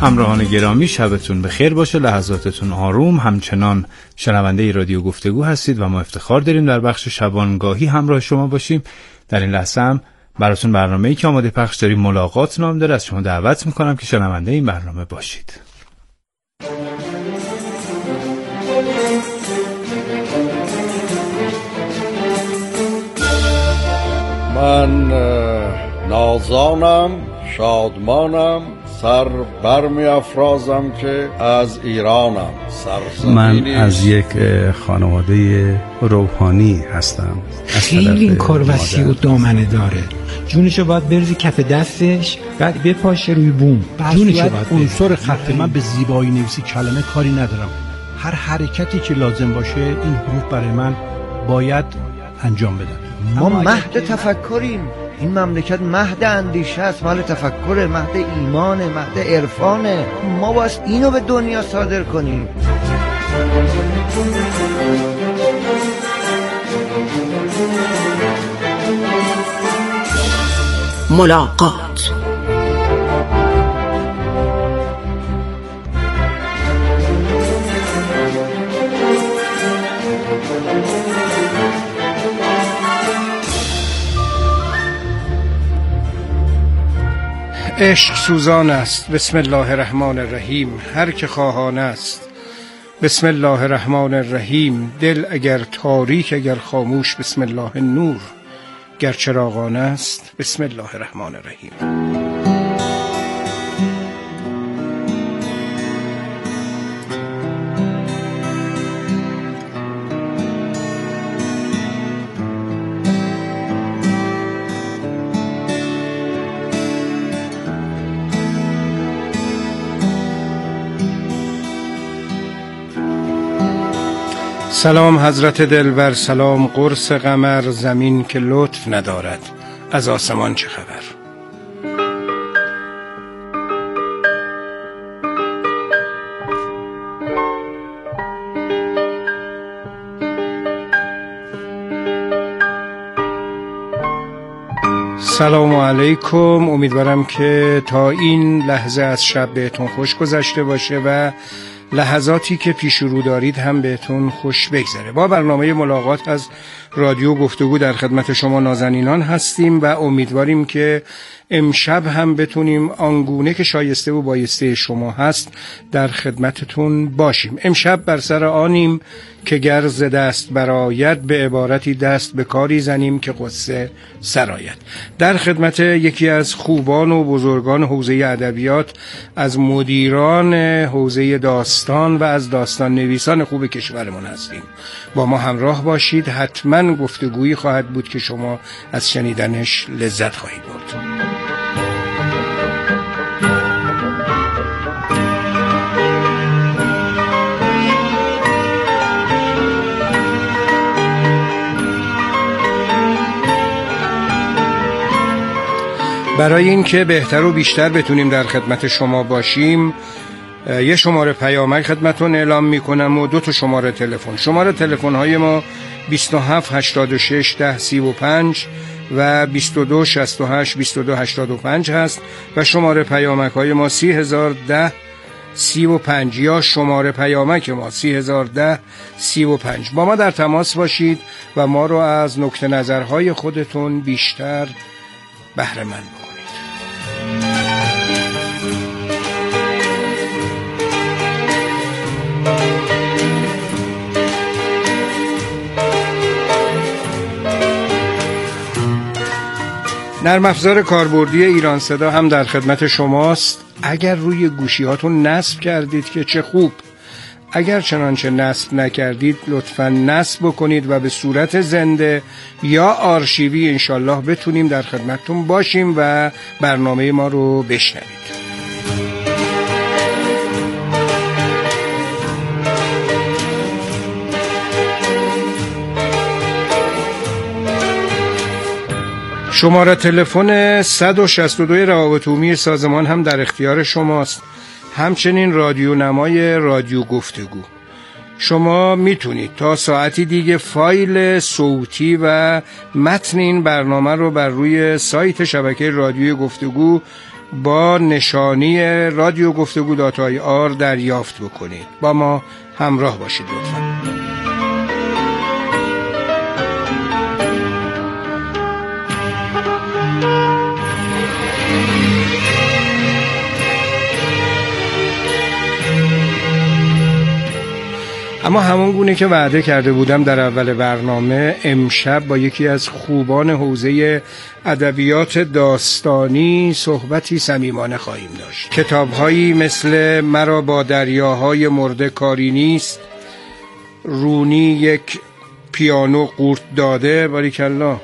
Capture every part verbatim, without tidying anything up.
همراهان گرامی، شبتون بخیر باشه، لحظاتتون آروم. همچنان شنونده رادیو گفتگو هستید و ما افتخار داریم در بخش شبانگاهی همراه شما باشیم. در این لحظه هم براتون برنامه‌ای که آماده پخش داریم ملاقات نام داره. از شما دعوت میکنم که شنونده این برنامه باشید. من نازانم، شادمانم، سر برمی افرازم که از ایرانم. من از یک خانواده روحانی هستم. خیلی این کار وسیع و دامنه داره. جونشو باید بریزی کف دستش، بعد بپاشه روی بوم. جونشو باید عنصر خط. من به زیبایی نویسی کلمه کاری ندارم. هر حرکتی که لازم باشه این حروف برای من باید انجام بدن. ما مهد تفکریم. این مملکت مهد اندیشه است، مال تفکر، مهد ایمانه، مهد عرفانه. ما باید اینو به دنیا صادر کنیم. ملاقات. عشق سوزان است، بسم الله الرحمن الرحیم. هر که خواهان است، بسم الله الرحمن الرحیم. دل اگر تاریک، اگر خاموش، بسم الله نور. گر چراغان است، بسم الله الرحمن الرحیم. سلام حضرت دلبر، سلام قرص قمر. زمین که لطف ندارد، از آسمان چه خبر؟ سلام علیکم. امیدوارم که تا این لحظه از شب بهتون خوش گذشته باشه و لحظاتی که پیش رو دارید هم بهتون خوش بگذره. با برنامه ملاقات از رادیو گفتگو در خدمت شما نازنینان هستیم و امیدواریم که امشب هم بتونیم آنگونه که شایسته و بایسته شما هست در خدمتتون باشیم. امشب بر سر آنیم که گر ز دست برآید، به عبارتی دست به کاری زنیم که قصه سرآید. در خدمت یکی از خوبان و بزرگان حوزه ادبیات، از مدیران حوزه داستان و از داستان نویسان خوب کشورمون هستیم. با ما همراه باشید. حتما گفتگویی خواهد بود که شما از شنیدنش لذت خواهید برد. برای اینکه بهتر و بیشتر بتونیم در خدمت شما باشیم، یه شماره پیامک خدمتون اعلام میکنم و دو تا شماره تلفن. شماره تلفن های ما بیست و هفت هشتاد و شش ده سی و پنج و بیست و دو شصت و هشت بیست و دو هشتاد و پنج هست و شماره پیامک های ما سی هزار ده سی و پنج یا شماره پیامک ما سی هزار ده سی و پنج. با ما در تماس باشید و ما رو از نکته نظرهای خودتون بیشتر بهره مند بکنید. نرم افزار کاربردی ایران صدا هم در خدمت شماست. اگر روی گوشی‌هاتون نصب کردید که چه خوب. اگر چنانچه نصب نکردید لطفاً نصب بکنید و به صورت زنده یا آرشیوی انشالله بتونیم در خدمتتون باشیم و برنامه ما رو بشنوید. شماره تلفن صد و شصت و دو روابط عمومی سازمان هم در اختیار شماست. همچنین رادیو نمای رادیو گفتگو شما میتونید تا ساعتی دیگه فایل صوتی و متن این برنامه رو بر روی سایت شبکه رادیوی گفتگو با نشانی رادیو گفتگو دات آی آر دریافت بکنید. با ما همراه باشید لطفاً. اما همون گونه که وعده کرده بودم در اول برنامه، امشب با یکی از خوبان حوزه ادبیات داستانی صحبتی صمیمانه خواهیم داشت. کتاب‌هایی مثل مرا با دریاهای مرده کاری نیست، رونی یک پیانو قورت داده، باریکالله،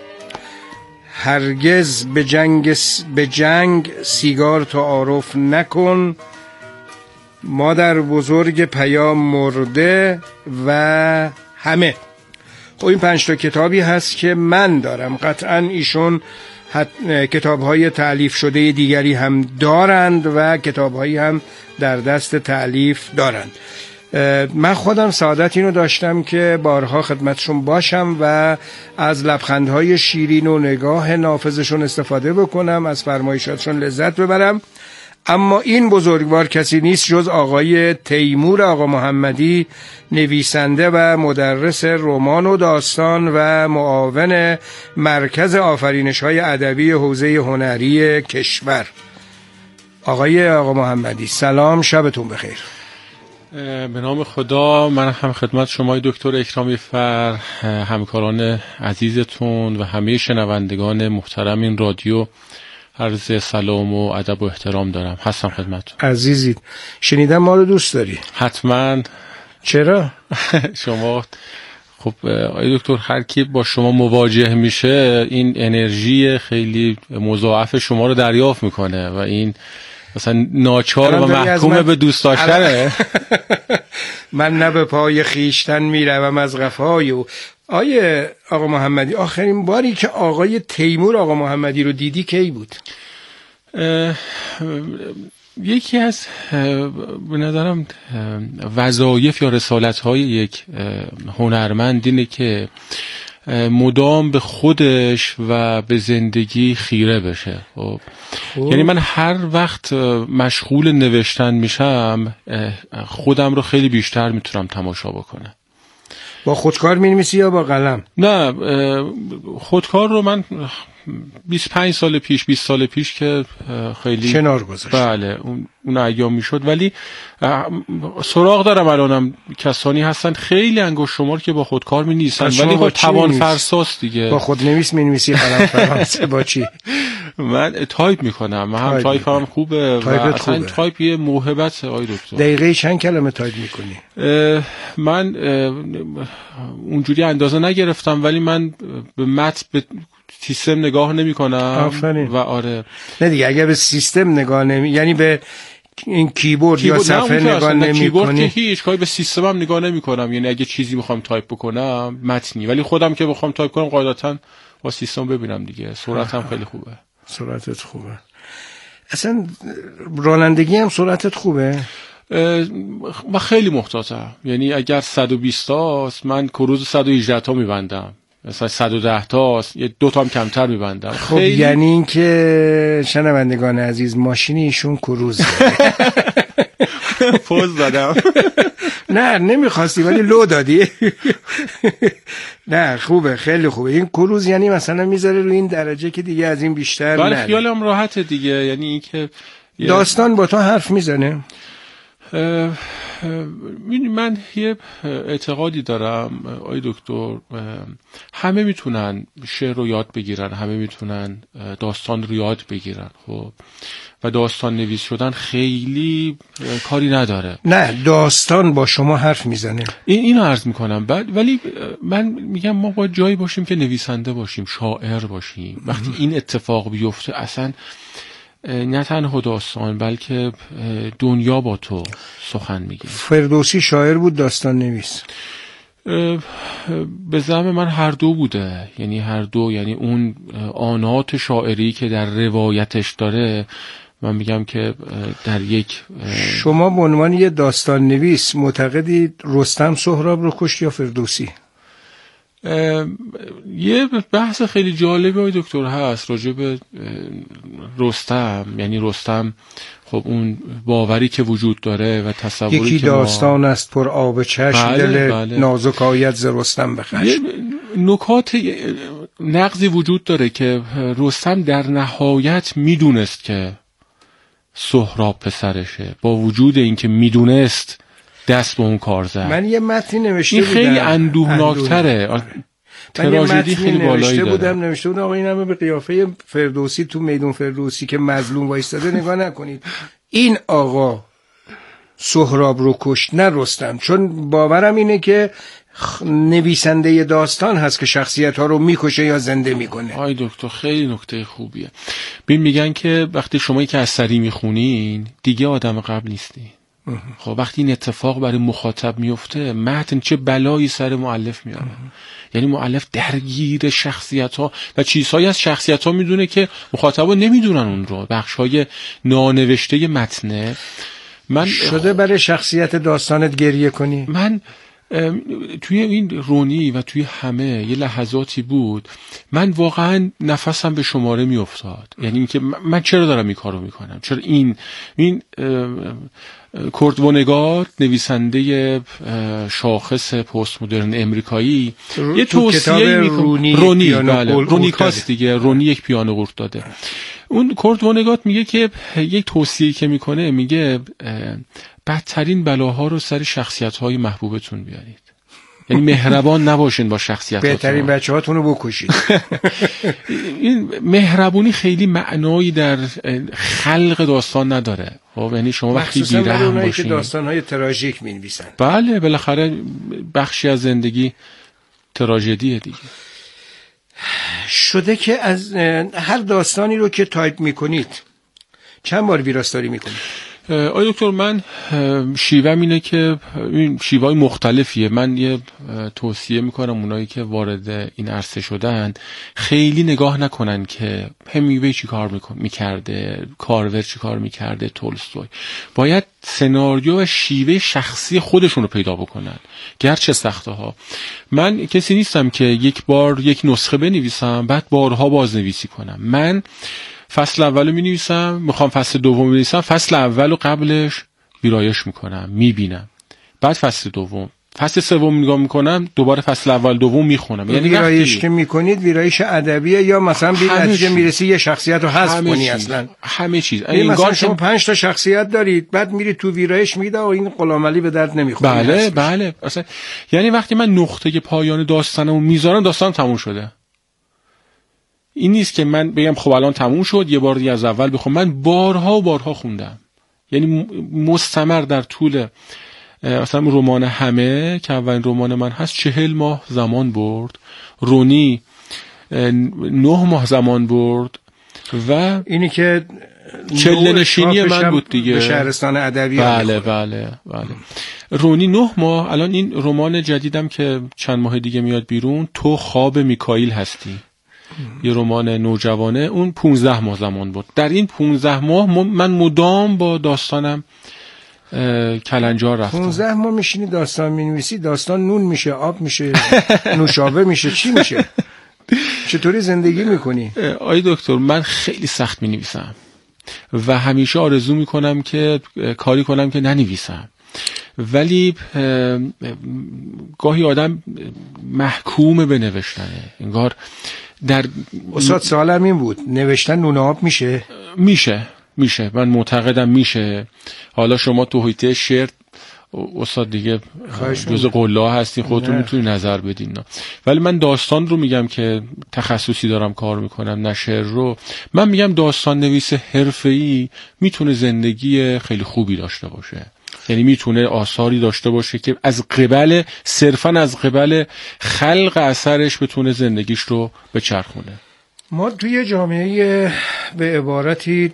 هرگز به جنگ به جنگ سیگار تعارف نکن، مادر بزرگ پیام مرده و همه. خب این پنج تا کتابی هست که من دارم. قطعا ایشون کتاب‌های تألیف شده دیگری هم دارند و کتاب‌هایی هم در دست تألیف دارند. من خودم سعادت اینو داشتم که بارها خدمتشون باشم و از لبخندهای شیرین و نگاه نافذشون استفاده بکنم، از فرمایشاتشون لذت ببرم. اما این بزرگوار کسی نیست جز آقای تیمور آقا محمدی، نویسنده و مدرس رمان و داستان و معاون مرکز آفرینش‌های ادبی حوزه هنری کشور. آقای آقا محمدی سلام، شبتون بخیر. به نام خدا، من هم خدمت شما دکتر اکرامی فر، همکاران عزیزتون و همه شنوندگان محترم این رادیو عرض سلام و ادب و احترام دارم. هستم خدمتتون. عزیزید، شنیدم ما رو دوست داری؟ حتما. چرا؟ شما خب آقای دکتر، هر کی با شما مواجه میشه این انرژی خیلی مضاعف شما رو دریافت میکنه و این مثلا ناچار و محکوم من... به دوست داشتنه. من نه به پای خیشتن میروم از قفای او. آیه آقا محمدی، آخرین باری که آقای تیمور آقا محمدی رو دیدی کی بود؟ یکی از به نظرم وظایف یا رسالت‌های یک هنرمند اینه که مدام به خودش و به زندگی خیره بشه. خب یعنی من هر وقت مشغول نوشتن میشم خودم رو خیلی بیشتر میتونم تماشا بکنم. با خودکار می‌نویسی یا با قلم؟ نه، خودکار رو من بیست و پنج سال پیش بیست سال پیش که خیلی کنار گذاشت. بله اون اون ایام میشد، ولی سراغ دارم الانم کسانی هستن خیلی انگشت شمار که با خودکار می‌نویسن، ولی با توان فرساست دیگه. با خودنویس می‌نویسی قلم فرانسه با چی؟ من تایپ میکنم، من هم تایپ هم خوبه و اصلا خوبه. تایپ یه موهبت آقای دکتر. دقیقه چند کلمه تایپ میکنی؟ من اونجوری اندازه نگرفتم، ولی من به متن به سیستم نگاه نمی کنم. آفرین. و آره نه دیگه، اگر به سیستم نگاه نمی، یعنی به این کیبورد, کیبورد یا صفحه نگاه نمی کنی؟ کیبورد که هیچ کاری به سیستم هم نگاه نمی کنم. یعنی اگه چیزی میخوام تایپ بکنم متنی، ولی خودم که بخوام تایپ کنم قاعدتاً با سیستم ببینم دیگه. سرعتم خیلی خوبه. سرعتت خوبه. اصلا رانندگی هم سرعتت خوبه؟ من خیلی محتاطم. یعنی اگر صد و بیست تاست من کروز صد و هجده تا میبندم، مثلا صد و ده تاست یه دو تا هم کمتر میبندم. خب خیلی... یعنی این که شنوندگان عزیز ماشینی ایشون کروز پوز دادم. نه نمیخواستی ولی لو دادی. نه خوبه، خیلی خوبه. این کروز یعنی مثلا میذاره روی این درجه که دیگه از این بیشتر نه. ولی خیالم راحته دیگه. یعنی این که داستان با تو حرف میزنه. من یه اعتقادی دارم آقای دکتر، همه میتونن شعر رو یاد بگیرن، همه میتونن داستان رو یاد بگیرن. خب و داستان نویس شدن خیلی کاری نداره. نه، داستان با شما حرف میزنه. این اینو عرض میکنم. بعد ولی من میگم ما باید جایی باشیم که نویسنده باشیم، شاعر باشیم. وقتی این اتفاق بیفته اصلا نه تنها داستان بلکه دنیا با تو سخن میگه. فردوسی شاعر بود، داستان نویس؟ به زعم من هر دو بوده. یعنی هر دو، یعنی اون آنات شاعری که در روایتش داره من میگم که در یک شما به عنوان یه داستان نویس معتقدید رستم سهراب رو کشت یا فردوسی؟ یه بحث خیلی جالبی آقای دکتر هست راجع به رستم. یعنی رستم خب اون باوری که وجود داره و تصوری یکی که داستان ما... است پر آب چشم، بله، دل بله. نازک آید ز رستم به خشم. نکات نقضی وجود داره که رستم در نهایت میدونست که سهراب پسرشه، با وجود اینکه میدونست دست به اون کار زد. من یه متنی نوشته این بودم، خیلی اندوهناکتره، تراژدی خیلی بالایی داره. بودم نوشته بودم آقا این همه به قیافه فردوسی تو میدون فردوسی که مظلوم وایستاده نگاه نکنید، این آقا سهراب رو کشت نه رستم. چون باورم اینه که نویسنده داستان هست که شخصیت ها رو میکشه یا زنده میکنه. آی دکتر خیلی نکته خوبیه. ببین میگن که وقتی شما یک اثری میخونین دیگه آدم قبل نیستی. خب وقتی این اتفاق برای مخاطب میفته متن چه بلایی سر مؤلف میاره. یعنی مؤلف درگیر شخصیت ها و چیزهایی از شخصیت ها میدونه که مخاطبا نمیدونن اون رو، بخش های نانوشته متنه. من شده برای شخصیت داستانت گریه کنی؟ من توی این رونی و توی همه یه لحظاتی بود من واقعا نفسم به شماره می افتاد. یعنی اینکه من چرا دارم این کارو میکنم، چرا این این کورت وونگارت نویسنده شاخص پست مدرن امریکایی یه توصیه رونی رونی بله رونی کاست دیگه رونی یک پیانو قورت داده. اون کورت وونگارت میگه که یک توصیه‌ای که میکنه میگه بدترین بلاها رو سر شخصیت‌های محبوبتون بیارید. یعنی مهربان نباشین با شخصیت‌هاتون. بهترین بچه‌هاتون رو بکشید. این مهربونی خیلی معنایی در خلق داستان نداره. خب یعنی شما وقتی بی‌رحم باشین که داستان‌های تراژیک می‌نویسن. بله بالاخره بخشی از زندگی تراژدیه دیگه. شده که از هر داستانی رو که تایپ می‌کنید چند بار ویراستاری می‌کنید؟ آی دکتر من شیوهم اینه که این شیوهای مختلفیه. من یه توصیه میکنم اونایی که وارد این عرصه شدن خیلی نگاه نکنن که همیوی چی کار میکرده، کارور چی کار میکرده، تولستوی. باید سناریو و شیوه شخصی خودشون رو پیدا بکنن گرچه سخته ها. من کسی نیستم که یک بار یک نسخه بنویسم بعد بارها بازنویسی کنم. من فصل اولو می نویسم، میخوام فصل دوم می نویسم، فصل اولو قبلش ویرایش میکنم، میبینم، بعد فصل دوم، فصل سوم نگاه میکنم، دوباره فصل اول دوم میخونم. یعنی ویرایش که میکنید ویرایش ادبیه یا مثلا به نتیجه میرسی یه شخصیت رو حذف کنی؟ اصلا همه چیز. این مثلا شما پنج تا شخصیت دارید بعد میری تو ویرایش میده و این غلامعلی به درد نمیخوره. بله بله اصلا یعنی وقتی من نقطه پایان داستانمو میذارم داستان تموم شده. این نیست که من بگم خب الان تموم شد یه بار دیگه از اول بخونم. من بارها و بارها خوندم، یعنی مستمر در طول مثلا رمان همه که اولین رمان من هست چهل ماه زمان برد، رونی نه ماه زمان برد و اینی که چله نشینی من بود دیگه به شهرستان ادبی. بله بله بله رونی نه ماه. الان این رمان جدیدم که چند ماه دیگه میاد بیرون، تو خواب میکائیل هستی، یه رمان نوجوانه، اون پونزده ماه زمان بود. در این پونزده ماه من مدام با داستانم کلنجار رفتم. پونزده ماه میشینی داستان مینویسی، داستان نون میشه، آب میشه، نوشابه میشه، چی میشه؟ چطوری زندگی میکنی؟ آی دکتر من خیلی سخت مینویسم و همیشه آرزو میکنم که کاری کنم که ننویسم، ولی گاهی آدم محکوم به نوشتنه. انگار در استاد سوالم این بود، نوشتن نون آب میشه؟ میشه میشه من معتقدم میشه. حالا شما تو حیطه شعر استاد دیگه جزء قلا هستین، خودتون میتونی نظر بدین نه. ولی من داستان رو میگم که تخصصی دارم کار میکنم، نه شعر رو. من میگم داستان نویس حرفه‌ای میتونه زندگی خیلی خوبی داشته باشه، یعنی میتونه آثاری داشته باشه که از قبل صرفا از قبل خلق اثرش بتونه زندگیش رو بچرخونه. ما توی جامعه به عبارتی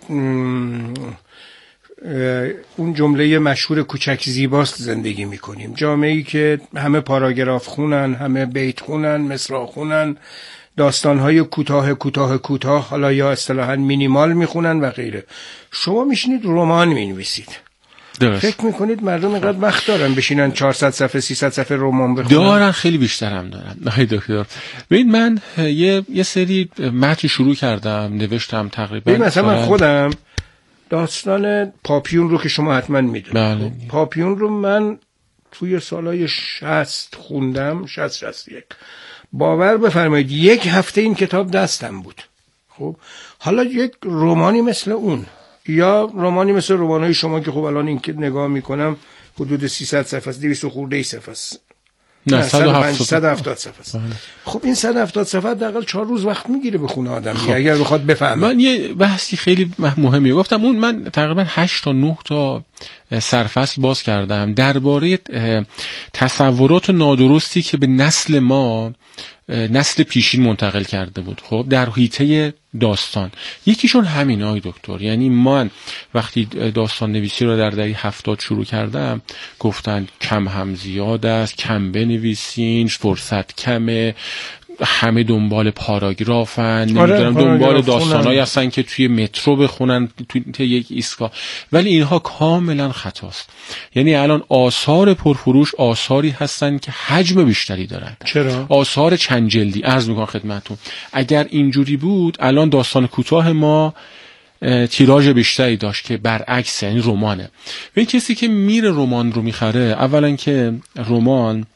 اون جمله مشهور کوچک زیباست زندگی میکنیم. جامعه‌ای که همه پاراگراف خونن، همه بیت خونن، مصرع خونن، داستانهای کوتاه کوتاه کوتاه حالا یا اصطلاحاً مینیمال میخونن و غیره. شما میشینید رمان مینویسید. درست. فکر میکنید مردم اینقدر وقت دارن بشینن چهارصد صفحه سیصد صفحه رمان بخونن؟ دارن، خیلی بیشتر هم دارن. نه دکتر، ببین من یه یه سری متن شروع کردم نوشتم تقریبا. ببین مثلا من خودم داستان پاپیون رو که شما حتما میدونید. بله. پاپیون رو من توی سالهای شصت خوندم، شصت شصت و یک. باور بفرمایید یک هفته این کتاب دستم بود. خب حالا یک رمانی مثل اون یا رمانی مثل رمانای شما که خب الان این که نگاه میکنم حدود سیصد صفحه است، دویست خورده ای صفحه است. نه صد و هفتاد صفحه است. خب این صد و هفتاد صفحه حداقل چهار روز وقت میگیره بخونه آدم. خب. اگر بخواد بفهمه. من یه بحثی خیلی مهمی گفتم، اون من تقریبا هشت تا نه تا سرفصل باز کردم درباره تصورات نادرستی که به نسل ما نسل پیشین منتقل کرده بود. خب در حیطه داستان یکیشون همین آقای دکتر، یعنی من وقتی داستان نویسی رو در دهه هفتاد شروع کردم گفتن کم هم زیاد است، کم بنویسین، فرصت کمه، همه دنبال پاراگرافن، نمیدونم دنبال داستانایی هستن که توی مترو بخونن توی یک ایستگاه، ولی اینها کاملا خطاست. یعنی الان آثار پرفروش آثاری هستن که حجم بیشتری دارن. چرا؟ آثار چند جلدی. عرض میکنم خدمتتون اگر اینجوری بود الان داستان کوتاه ما تیراژ بیشتری داشت که برعکس، یعنی رمانه. این کسی که میره رمان رو میخره، اولا که رمان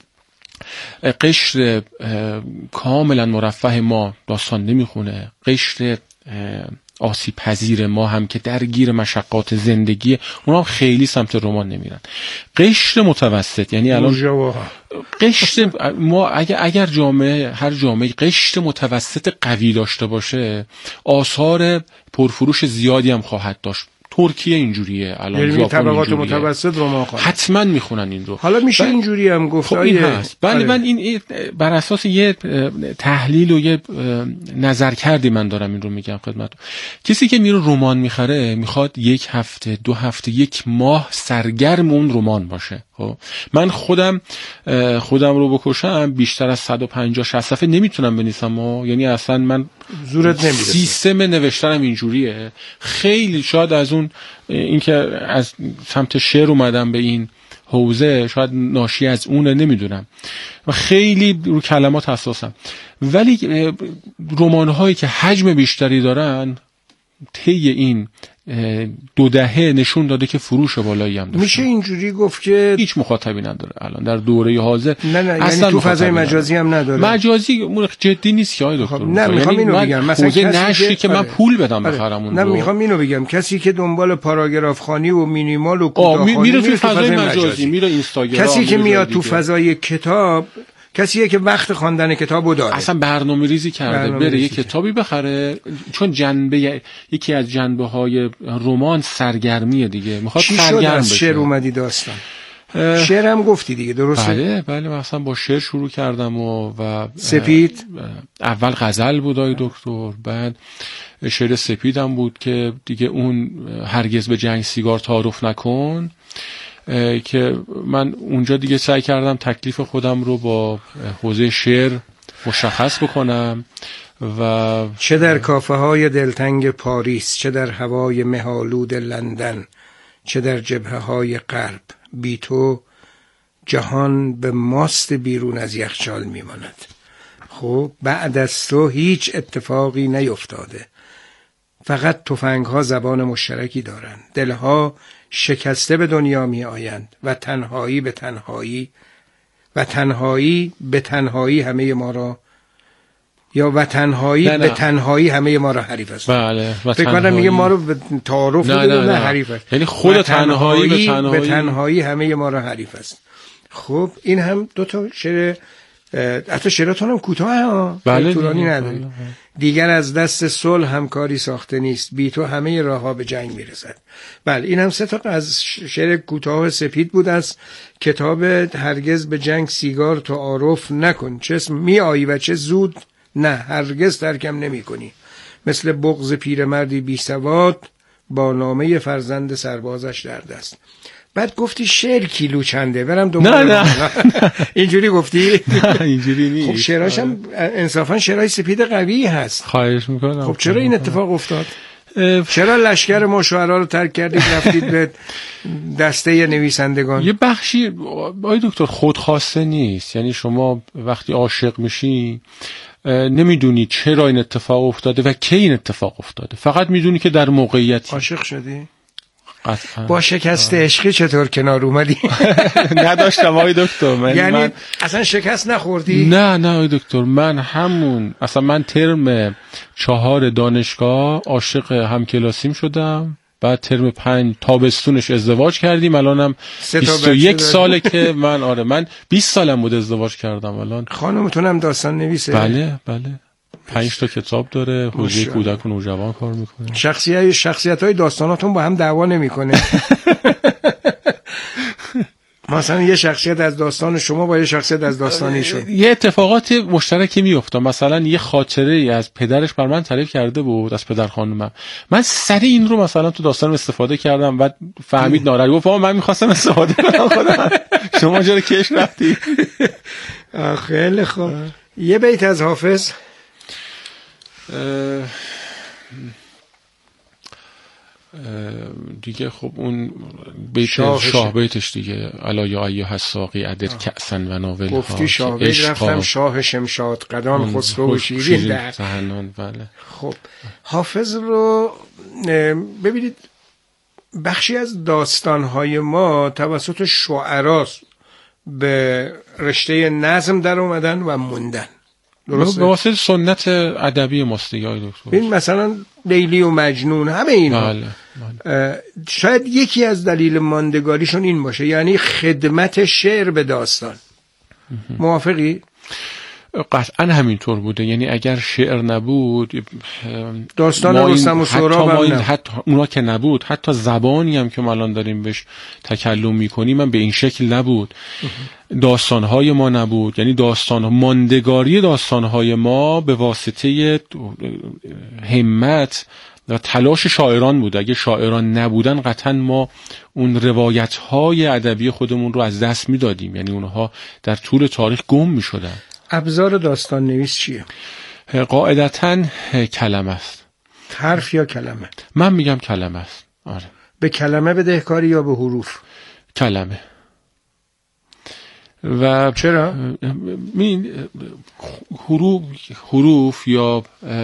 قشر کاملا مرفه ما داستان نمیخونه، قشر آسیب پذیر ما هم که درگیر مشقات زندگی اونا هم خیلی سمت رمان نمیرن. قشر متوسط، یعنی الان قشر ما اگر اگر جامعه هر جامعه قشر متوسط قوی داشته باشه آثار پرفروش زیادی هم خواهد داشت. ترکیه اینجوریه الان، یعنی طبقات متوسط رمان خواهد حتما میخونن این رو. حالا میشه بل... اینجوری هم گفت. خب این هست. بله من این بر اساس یه تحلیل و یه نظر کردی من دارم این رو میگم خدمت. کسی که میره رمان میخره میخواد یک هفته دو هفته یک ماه سرگرم اون رمان باشه. خب من خودم خودم رو بکشم بیشتر از صد و پنجاه شصت صفحه نمیتونم بنویسم، یعنی اصلا من زورت نمیرسه. سیستم نوشتنم اینجوریه. خیلی شاید از اون اینکه از سمت شعر اومدم به این حوزه شاید ناشی از اونه، نمیدونم، و خیلی رو کلمات حساسم. ولی رمان‌هایی که حجم بیشتری دارن طی این دو دهه نشون داده که فروش بالایی هم داشته. میشه اینجوری گفت که هیچ مخاطبی نداره الان در دوره حاضر. نه نه اصلا یعنی تو فضای مجازی هم نداره. مجازی جدی نیست که آقای دکتر. نه میخوام اینو بگم مثلا کسی نشری که من پول بدم بخرم اون نه رو. میخوام اینو بگم کسی که دنبال پاراگراف خوانی و مینیمال و کوتاه‌خوانی میره تو فضای مجازی، میره اینستاگرام، کسی که میاد تو فضای کتاب کسیه که وقت خواندن کتابو داره، اصلا برنامه ریزی کرده برنامه بره یه کتابی بخره، چون جنبه یکی از جنبه های رمان سرگرمیه دیگه، میخواد سرگرم بشه. شعر اومدی داستان شعر هم گفتی دیگه، درسته؟ بله بله مثلا با شعر شروع کردم و, و سپید اول غزل بود آقای دکتر، بعد شعر سپیدم بود که دیگه اون هرگز به جنگ سیگار تعارف نکن، که من اونجا دیگه سعی کردم تکلیف خودم رو با حوزه شعر مشخص بکنم. و چه در کافه های دلتنگ پاریس، چه در هوای مه‌آلود لندن، چه در جبهه های غرب، بی تو جهان به ماست بیرون از یخچال میماند. خب بعد از تو هیچ اتفاقی نیفتاده، فقط تفنگ ها زبان مشترکی دارند، دلها شکسته به دنیا می آیند و تنهایی به تنهایی و تنهایی به تنهایی همه ما را یا و تنهایی نه نه. به تنهایی همه ما را حریف است. بله و فکر کنم میگه ما رو به تعارف نه, نه, نه, نه حریف است، یعنی خود تنهایی, تنهایی به تنهایی به تنهایی همه ما را حریف است. خب این هم دو تا شعر، حتی شعراتون هم کوتاه ها، بله طولانی نداره. دیگر از دست صلح همکاری ساخته نیست، بی تو همه راه ها به جنگ میرسد. بله این هم سه تا از شعر کوتاه سپید بود از کتاب هرگز به جنگ سیگار تعارف نکن، چه می آیی و چه زود نه هرگز ترکم نمی کنی، مثل بغض پیرمردی بی سواد با نامه فرزند سربازش در دست. بعد گفتی شعر کیلو چنده برم نه نه اینجوری گفتی؟ نه اینجوری نیست. خب شعراش هم انصافا شعرهای سپید قوی هست. خواهش میکنم. خب چرا این اتفاق افتاد؟ چرا لشکر ما شعرا رو ترک کردید رفتید به دسته نویسندگان؟ یه بخشی آقای دکتر خودخواسته نیست، یعنی شما وقتی عاشق میشی نمیدونی چرا این اتفاق افتاده و کی این اتفاق افتاده، فقط میدونی که در موقعیتی. عاشق شدی؟ قطعا. با شکست عشقی چطور کنار اومدی؟ نداشتم آقای دکتر. من یعنی من... اصلا شکست نخوردی؟ نه نه آقای دکتر، من همون اصلا من ترم چهار دانشگاه عاشق همکلاسیم شدم، بعد ترم پنج تابستونش ازدواج کردیم، الانم بیست و یک ساله که من آره من بیست سالم بود ازدواج کردم. الان خانمتونم داستان نویسه؟ بله بله، پنج تا کتاب داره، حوزه کودک و نوجوان کار میکنه. شخصیت شخصیت های داستاناتون با هم دعوا نمیکنه؟ مثلا یه شخصیت از داستان شما با یه شخصیت از داستان ایشون یه اتفاقات مشترکی میفته. مثلا یه خاطره ای از پدرش بر من تعریف کرده بود، از پدر خانومم، من سریع این رو مثلا تو داستانم استفاده کردم و فهمید ناراحت، گفت من میخواستم استفاده کنم خودم شما چرا کش رفتی؟ خیلی خوب. یه بیت از حافظ. دیگه خب اون بیت شاه, شاه بیتش دیگه الا یا ایها الساقی عدد کأسن و ناول ها. گفتی شاه بیت رفتم شاه شمشاد قدان خسرو و شیرین در زهنان. بله. خب حافظ رو ببینید، بخشی از داستانهای ما توسط شعرا به رشته نظم در اومدن و موندن. درسته؟ به واسه سنت ادبی ماست دیگه آقای دکتر. این مثلا لیلی و مجنون همه اینا. بله. بله. شاید یکی از دلیل ماندگاریشون این باشه، یعنی خدمت شعر به داستان. موافقی؟ قطعا همینطور بوده. یعنی اگر شعر نبود، داستان رستم و سهراب هم نه. حتی اونا که نبود، حتی زبانی هم که ما الان داریم بهش تکلم میکنیم من به این شکل نبود. داستانهای ما نبود. یعنی داستان ماندگاری داستانهای ما به واسطه همت و تلاش شاعران بود. اگه شاعران نبودن قطعا ما اون روایت‌های ادبی خودمون رو از دست میدادیم. یعنی اونها در طول تاریخ گم میشدن. ابزار داستان نویس چیه؟ قاعدتاً کلمه است. حرف یا کلمه؟ من میگم کلمه است. آره. به کلمه بدهکاری یا به حروف؟ کلمه. و چرا؟ می حروف حروف یا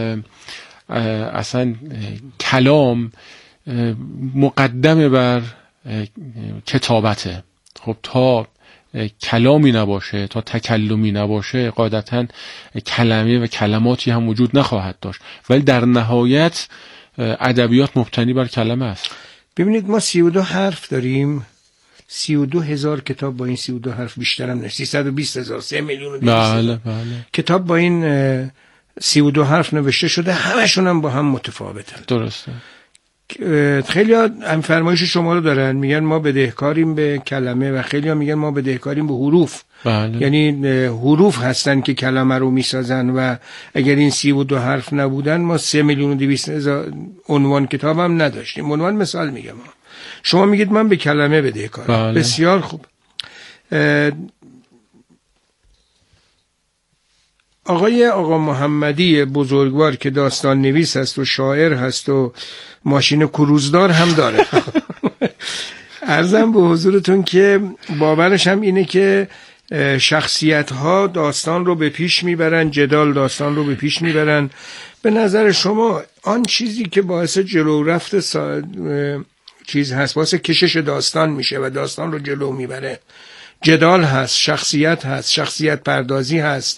اصلا کلام مقدمه بر کتابته. خب تا کلامی نباشه، تا تکلمی نباشه، قاعدتاً کلمه و کلماتی هم وجود نخواهد داشت. ولی در نهایت ادبیات مبتنی بر کلمه است. ببینید ما سی و دو حرف داریم، سی و دو هزار کتاب با این سی و دو حرف بیشتر هم نه، سیصد و بیست هزار، سه میلیون و دویست هزار بله بله کتاب با این سی و دو حرف نوشته شده، همشون هم با هم متفاوتن. درسته. خیلی ها هم فرمایش شما رو دارن، میگن ما بدهکاریم به کلمه و خیلی ها میگن ما بدهکاریم به حروف. بله. یعنی حروف هستن که کلمه رو میسازن و اگر این سی و دو حرف نبودن ما سه میلیون و دویست هزار عنوان کتاب هم نداشتیم. عنوان مثال میگم، شما میگید من به کلمه بدهکارم. بله. بسیار خوب. آقای آقا محمدی بزرگوار که داستان نویس هست و شاعر هست و ماشین کروزدار هم داره. عرضم به حضورتون که باورش هم اینه که شخصیت ها داستان رو به پیش میبرن، جدال داستان رو به پیش میبرن. به نظر شما آن چیزی که باعث جلو رفت سا... چیز هست، باعث کشش داستان میشه و داستان رو جلو میبره، جدال هست، شخصیت هست، شخصیت پردازی هست،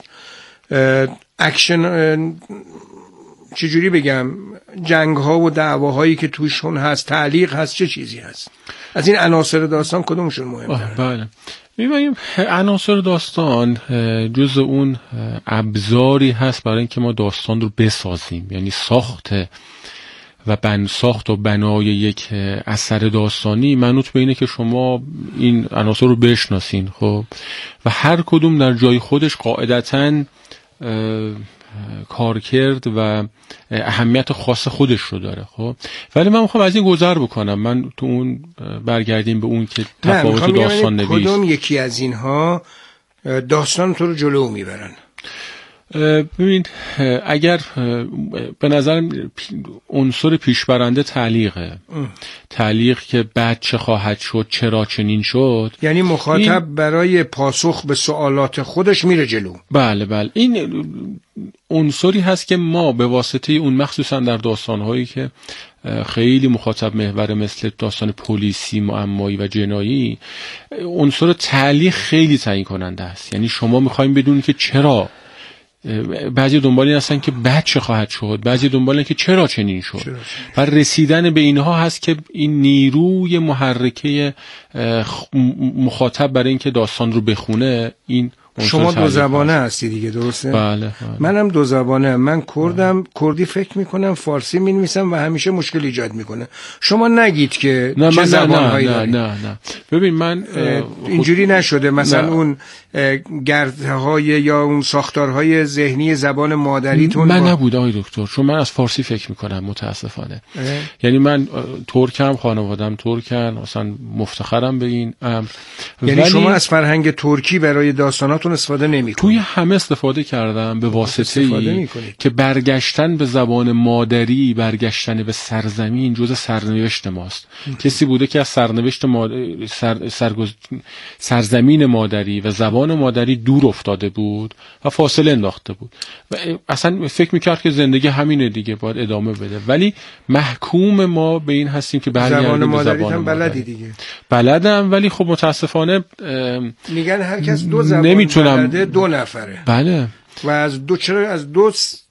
اکشن، چجوری بگم، جنگ ها و دعواهایی که توشون هست، تعلیق هست، چه چیزی هست؟ از این عناصر داستان کدومشون مهمه؟ بله می‌بینیم عناصر داستان جز اون ابزاری هست برای اینکه ما داستان رو بسازیم. یعنی ساخت و بن ساخت و بنای یک اثر داستانی منوط به اینه که شما این عناصر رو بشناسین. خب و هر کدوم در جای خودش قاعدتاً کارکرد و اهمیت خاص خودش رو داره. خب ولی من میخوام از این گذر بکنم، من تو اون برگردیم به اون که تفاوت داستان نویس. کدوم یکی از اینها داستان تو رو جلو میبرن؟ ببینید اگر به نظر عنصر پیشبرنده تعلیقه، تعلیق که بعد چه خواهد شد، چرا چنین شد، یعنی مخاطب این... برای پاسخ به سوالات خودش میره جلو. بله بله، این عنصری هست که ما به واسطه اون، مخصوصا در داستانهایی که خیلی مخاطب محور مثل داستان پلیسی، معمایی و جنایی، عنصر تعلیق خیلی تعیین کننده است. یعنی شما میخوایم بدونید که چرا، بعضی دنبال این هستن که بعد چه خواهد شد، بعضی دنبال این که چرا چنین شد، و رسیدن به اینها هست که این نیروی محرکه مخاطب برای اینکه داستان رو بخونه. این شما دو زبانه هستی دیگه، درسته؟ بله, بله. منم دو زبانه، من کردم، کردی فکر میکنم، فارسی مینویسم و همیشه مشکل ایجاد میکنه. شما نگید که نه چه زبانهایی نه داری. نه نه نه ببین من اینجوری نشده مثلا نه. اون گردهای یا اون ساختارهای ذهنی زبان مادریتون من با... نبود آقای دکتر، چون من از فارسی فکر میکنم متاسفانه. یعنی من ترکم، خانواده‌ام ترکن، مثلا مفتخرم به این امر. یعنی ولی... شما از فرهنگ ترکی برای داستانات استفاده نمی‌کنید؟ توی همه استفاده کردم به واسطه ای که برگشتن به زبان مادری، برگشتن به سرزمین جزء سرنوشت ماست. کسی بوده که از سرنوشت مادری، سر، سرگز... سرزمین مادری و زبان مادری دور افتاده بود و فاصله انداخته بود و اصلا فکر میکرد که زندگی همینه دیگه، باید ادامه بده. ولی محکوم ما به این هستیم که برگردیم به زبان هم مادری. بلدی دیگه. بلدم، ولی خب متاسفانه میگن هر کس دو زبان نمیتونم بلده دو نفره. بله. و از دو چرا از دو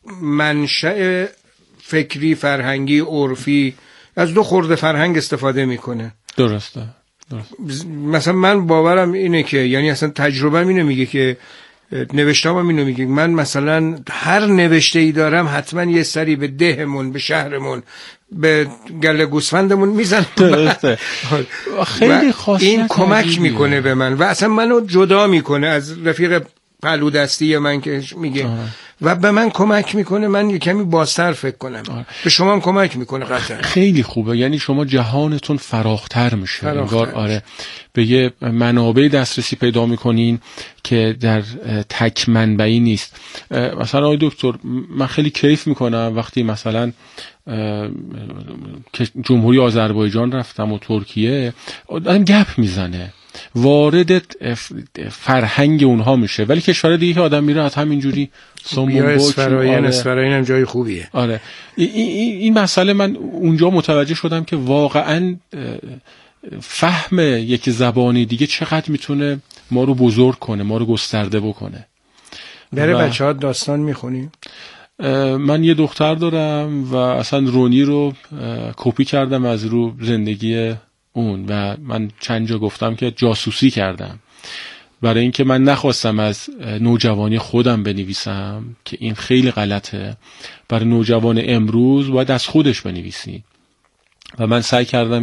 منشأ فکری، فرهنگی، عرفی، از دو خورده فرهنگ استفاده میکنه. درسته. درست. مثلا من باورم اینه که، یعنی اصلا تجربه‌م اینو میگه که، نوشته‌ام اینو میگه، من مثلا هر نوشته ای دارم حتما یه سری به دهمون، به شهرمون، به گله گوسفندمون میزنم. درسته. خیلی خاصیت این کمک میکنه به من و اصلا منو جدا میکنه از رفیق پهلو دستی من که میگه آه. و به من کمک میکنه من یه کمی بازتر فکر کنم. آه. به شما هم کمک میکنه قطعا. خیلی خوبه، یعنی شما جهانتون فراختر میشه انگار. آره، به یه منابع دسترسی پیدا میکنین که در تک منبعی نیست. مثلا آقای دکتر، من خیلی کیف میکنم وقتی مثلا که جمهوری آذربایجان رفتم و ترکیه، آدم گپ میزنه، وارد فرهنگ اونها میشه. ولی کشور دیگه که آدم میره از همینجوری سومون اسفراین، اسفراین هم جای خوبیه. آره، این, این مسئله من اونجا متوجه شدم که واقعا فهم یک زبانی دیگه چقدر میتونه ما رو بزرگ کنه، ما رو گسترده بکنه. برای بچه ها داستان میخونی؟ من یه دختر دارم و اصلا رونی رو کپی کردم از رو زندگی اون و من چند جا گفتم که جاسوسی کردم، برای اینکه من نخواستم از نوجوانی خودم بنویسم که این خیلی غلطه. برای نوجوان امروز باید از خودش بنویسی و من سعی کردم